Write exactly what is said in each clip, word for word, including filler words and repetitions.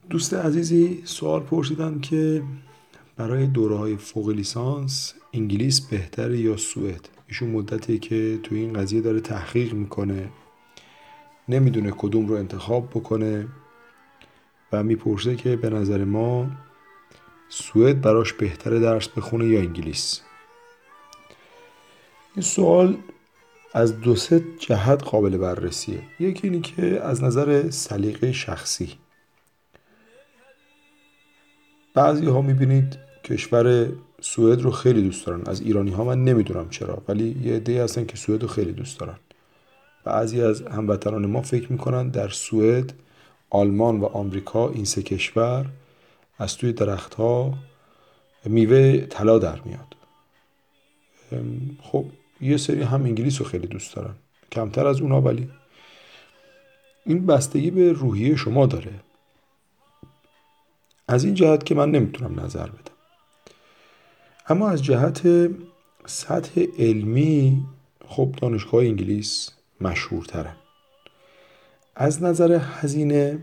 دوست عزیزی سوال پرسیدن که برای دوره‌های فوق لیسانس انگلیس بهتره یا سوئد. ایشون مدتی که توی این قضیه داره تحقیق میکنه، نمیدونه کدوم رو انتخاب بکنه و میپرسه که به نظر ما سوئد براش بهتره درس بخونه یا انگلیس. این سوال از دو سه جهت قابل بررسیه. یکی اینی که از نظر سلیقه شخصی بعضی ها میبینید کشور سوئد رو خیلی دوست دارن. از ایرانی ها من نمیدونم چرا، ولی یه عده‌ای هستن که سوئد رو خیلی دوست دارن. بعضی از هموطنان ما فکر میکنن در سوئد، آلمان و آمریکا، این سه کشور از توی درخت ها میوه طلا در میاد. خب یه سری هم انگلیس رو خیلی دوست دارن، کمتر از اونا، ولی این بستگی به روحیه شما داره. از این جهت که من نمیتونم نظر بدم. اما از جهت سطح علمی خب دانشگاه انگلیس مشهورترن. از نظر هزینه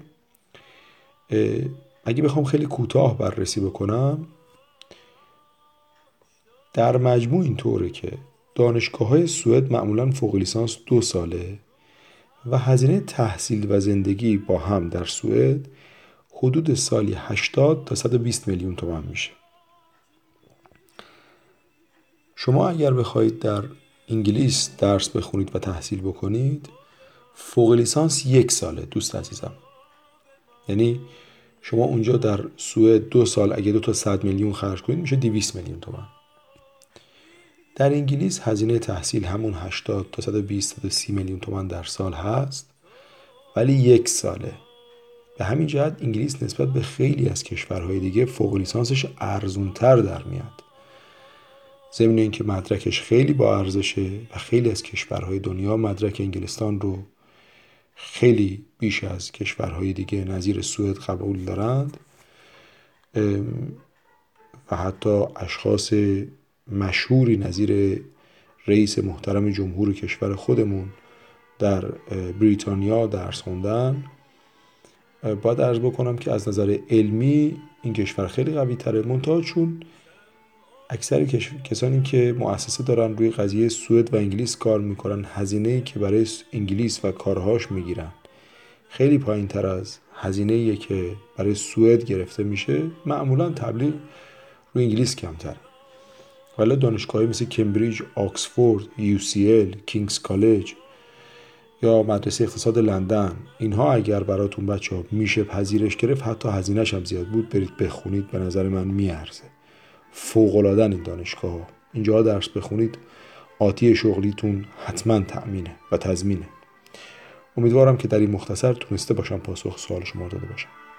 اگه بخوام خیلی کوتاه بررسی بکنم، در مجموع اینطوره که دانشگاه های سوئد معمولاً فوق لیسانس دو ساله و هزینه تحصیل و زندگی با هم در سوئد حدود سالی هشتاد تا صد و بیست میلیون تومان میشه. شما اگر بخواید در انگلیس درس بخونید و تحصیل بکنید، فوق لیسانس یک ساله دوست عزیزم. یعنی شما اونجا در سوئد دو سال اگه دو تا صد میلیون خرج کنید میشه دویست میلیون تومان. در انگلیس هزینه تحصیل همون هشتاد تا صد و بیست تا سی میلیون تومان در سال هست، ولی یک ساله. به همین جهت انگلیس نسبت به خیلی از کشورهای دیگه فوق لیسانسش ارزونتر در میاد. ضمن اینکه مدرکش خیلی با ارزشه و خیلی از کشورهای دنیا مدرک انگلستان رو خیلی بیش از کشورهای دیگه نظیر سوئد قبول دارند و حتی اشخاص مشهوری نظیر رئیس محترم جمهور کشور خودمون در بریتانیا درس خوندن. باید عرض بکنم که از نظر علمی این کشور خیلی قوی تره، منتها چون اکثر کسانی که مؤسسه دارن روی قضیه سوئد و انگلیس کار میکنن، هزینه‌ای که برای انگلیس و کارهاش میگیرن خیلی پایین تر از هزینه‌ای که برای سوئد گرفته میشه، معمولا تبلیغ روی انگلیس کمتر. ولی دانشگاهی مثل کمبریج، آکسفورد، یو سی ال، کینگز کالج یا مدرسه اقتصاد لندن، اینها اگر براتون بچه‌ها میشه پذیرش گرفت، حتی هزینه‌ش هم زیاد بود، برید بخونید، به نظر من میارزه. فوق‌العاده‌ن این دانشگاه. اینجا درس بخونید آتی شغلیتون حتما تأمینه و تضمینه. امیدوارم که در این مختصر تونسته باشم پاسخ سوال شما داده باشم.